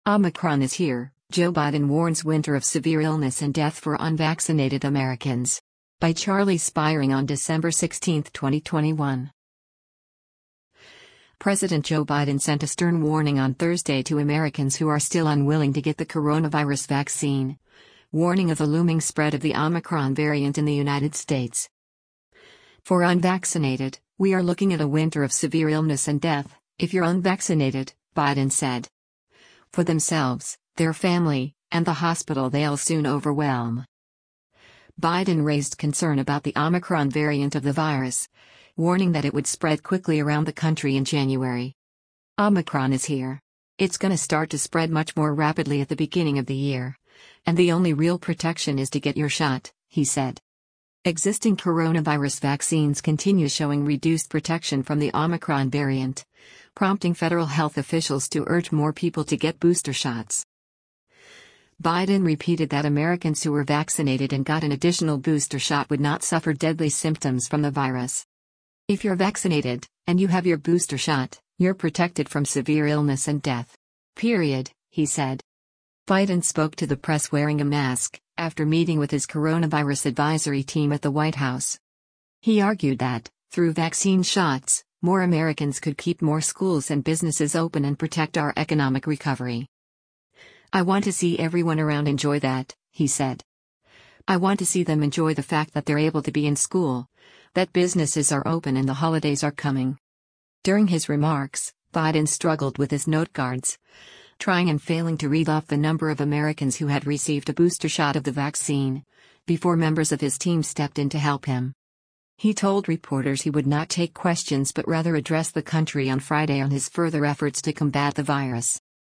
Omicron is here, Joe Biden warns winter of severe illness and death for unvaccinated Americans. By Charlie Spiring on December 16, 2021. President Joe Biden sent a stern warning on Thursday to Americans who are still unwilling to get the coronavirus vaccine, warning of the looming spread of the Omicron variant in the United States. For unvaccinated, we are looking at a winter of severe illness and death, if you're unvaccinated, Biden said. For themselves, their family, and the hospital they'll soon overwhelm. Biden raised concern about the Omicron variant of the virus, warning that it would spread quickly around the country in January. Omicron is here. It's gonna start to spread much more rapidly at the beginning of the year. And the only real protection is to get your shot, he said. Existing coronavirus vaccines continue showing reduced protection from the Omicron variant, prompting federal health officials to urge more people to get booster shots. Biden repeated that Americans who were vaccinated and got an additional booster shot would not suffer deadly symptoms from the virus. If you're vaccinated, and you have your booster shot, you're protected from severe illness and death. Period, he said. Biden spoke to the press wearing a mask, after meeting with his coronavirus advisory team at the White House. He argued that, through vaccine shots, more Americans could keep more schools and businesses open and protect our economic recovery. I want to see everyone around enjoy that, he said. I want to see them enjoy the fact that they're able to be in school, that businesses are open and the holidays are coming. During his remarks, Biden struggled with his note cards, trying and failing to read off the number of Americans who had received a booster shot of the vaccine, before members of his team stepped in to help him. He told reporters he would not take questions but rather address the country on Friday on his further efforts to combat the virus.